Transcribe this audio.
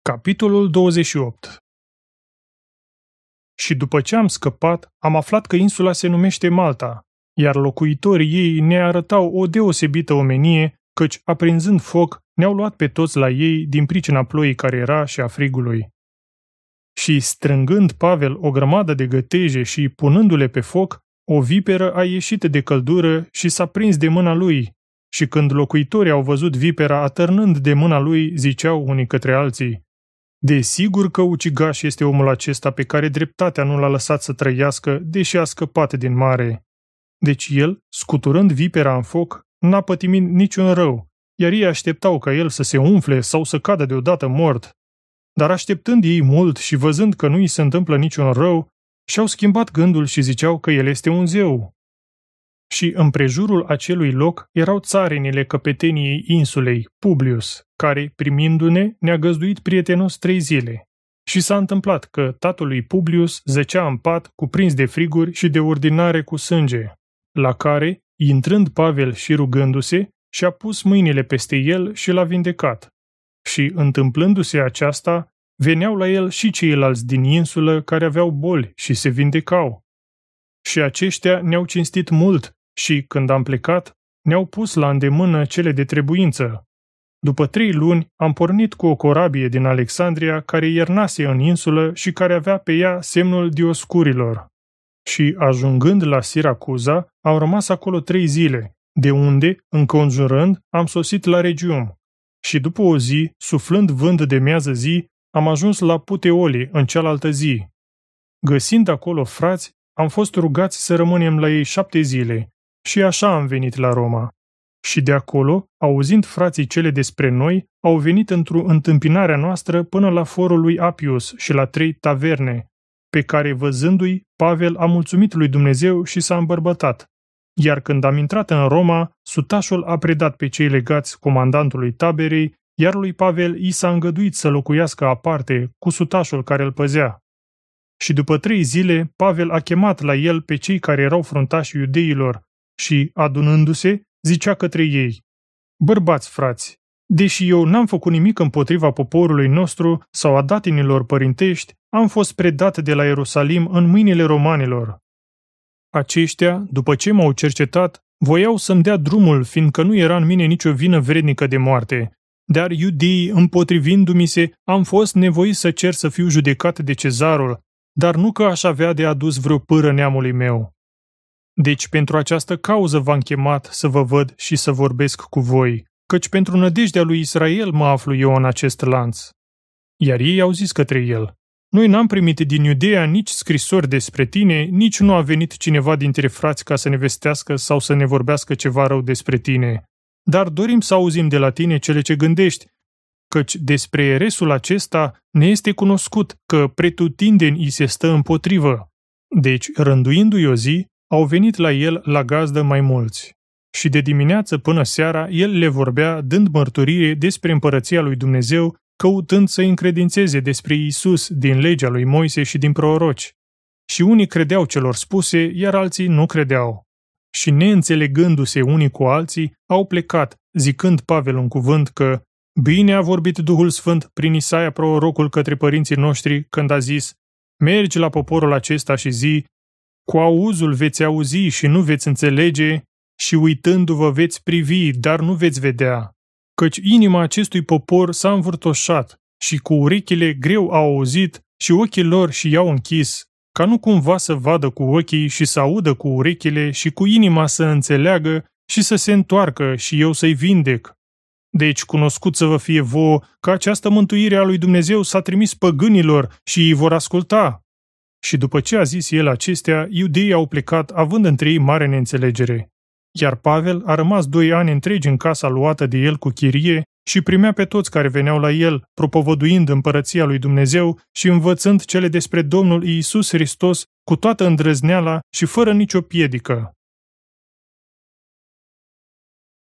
Capitolul 28. Și după ce am scăpat, am aflat că insula se numește Malta, iar locuitorii ei ne arătau o deosebită omenie, căci, aprinzând foc, ne-au luat pe toți la ei din pricina ploii care era și a frigului. Și strângând Pavel o grămadă de găteje și punându-le pe foc, o viperă a ieșit de căldură și s-a prins de mâna lui, și când locuitorii au văzut vipera atârnând de mâna lui, ziceau unii către alții: desigur că ucigaș este omul acesta pe care dreptatea nu l-a lăsat să trăiască, deși a scăpat din mare. Deci el, scuturând vipera în foc, n-a pătimit niciun rău, iar ei așteptau ca el să se umfle sau să cadă deodată mort. Dar așteptând ei mult și văzând că nu îi se întâmplă niciun rău, și-au schimbat gândul și ziceau că el este un zeu. Și împrejurul acelui loc erau țarinile căpeteniei insulei, Publius, care, primindu-ne, ne-a găzduit prietenos 3 zile. Și s-a întâmplat că tatălui Publius zăcea în pat, cuprins de friguri și de ordinare cu sânge, la care, intrând Pavel și rugându-se, și-a pus mâinile peste el și l-a vindecat. Și, întâmplându-se aceasta, veneau la el și ceilalți din insulă care aveau boli și se vindecau. Și aceștia ne-au cinstit mult și, când am plecat, ne-au pus la îndemână cele de trebuință. După 3 luni am pornit cu o corabie din Alexandria care iernase în insulă și care avea pe ea semnul Dioscurilor. Și, ajungând la Siracuza, am rămas acolo 3 zile, de unde, înconjurând, am sosit la Regium. Și după o zi, suflând vânt de miază zi, am ajuns la Puteoli în cealaltă zi. Găsind acolo frați, am fost rugați să rămânem la ei 7 zile și așa am venit la Roma. Și de acolo, auzind frații cele despre noi, au venit într-o întâmpinarea noastră până la forul lui Apius și la 3 taverne, pe care, văzându-i, Pavel a mulțumit lui Dumnezeu și s-a îmbărbătat. Iar când am intrat în Roma, sutașul a predat pe cei legați comandantului taberei, iar lui Pavel i s-a îngăduit să locuiască aparte cu sutașul care îl păzea. Și după 3 zile, Pavel a chemat la el pe cei care erau fruntași iudeilor și, adunându-se, zicea către ei: bărbați frați, deși eu n-am făcut nimic împotriva poporului nostru sau a datinilor părintești, am fost predat de la Ierusalim în mâinile romanilor. Aceștia, după ce m-au cercetat, voiau să-mi dea drumul, fiindcă nu era în mine nicio vină vrednică de moarte. Dar iudeii, împotrivindu-mi se, am fost nevoit să cer să fiu judecat de cezarul, dar nu că aș avea de adus vreo pâră neamului meu. Deci pentru această cauză v-am chemat să vă văd și să vorbesc cu voi, căci pentru nădejdea lui Israel mă aflu eu în acest lanț. Iar ei au zis către el: noi n-am primit din Iudeea nici scrisori despre tine, nici nu a venit cineva dintre frați ca să ne vestească sau să ne vorbească ceva rău despre tine. Dar dorim să auzim de la tine cele ce gândești, căci despre eresul acesta ne este cunoscut că pretutindeni îi se stă împotrivă. Deci, rânduindu-i o zi, au venit la el la gazdă mai mulți. Și de dimineață până seara el le vorbea, dând mărturie despre împărăția lui Dumnezeu, căutând să încredințeze despre Iisus din legea lui Moise și din proroci. Și unii credeau celor spuse, iar alții nu credeau. Și neînțelegându-se unii cu alții, au plecat, zicând Pavel un cuvânt că bine a vorbit Duhul Sfânt prin Isaia prorocul către părinții noștri când a zis: mergi la poporul acesta și zi, cu auzul veți auzi și nu veți înțelege, și uitându-vă veți privi, dar nu veți vedea. Căci inima acestui popor s-a învârtoșat și cu urechile greu au auzit și ochii lor și i-au închis, ca nu cumva să vadă cu ochii și să audă cu urechile și cu inima să înțeleagă și să se întoarcă și eu să-i vindec. Deci cunoscut să vă fie vouă că această mântuire a lui Dumnezeu s-a trimis păgânilor și îi vor asculta. Și după ce a zis el acestea, iudeii au plecat având între ei mare neînțelegere. Iar Pavel a rămas 2 ani întregi în casa luată de el cu chirie și primea pe toți care veneau la el, propovăduind împărăția lui Dumnezeu și învățând cele despre Domnul Iisus Hristos cu toată îndrăzneala și fără nicio piedică.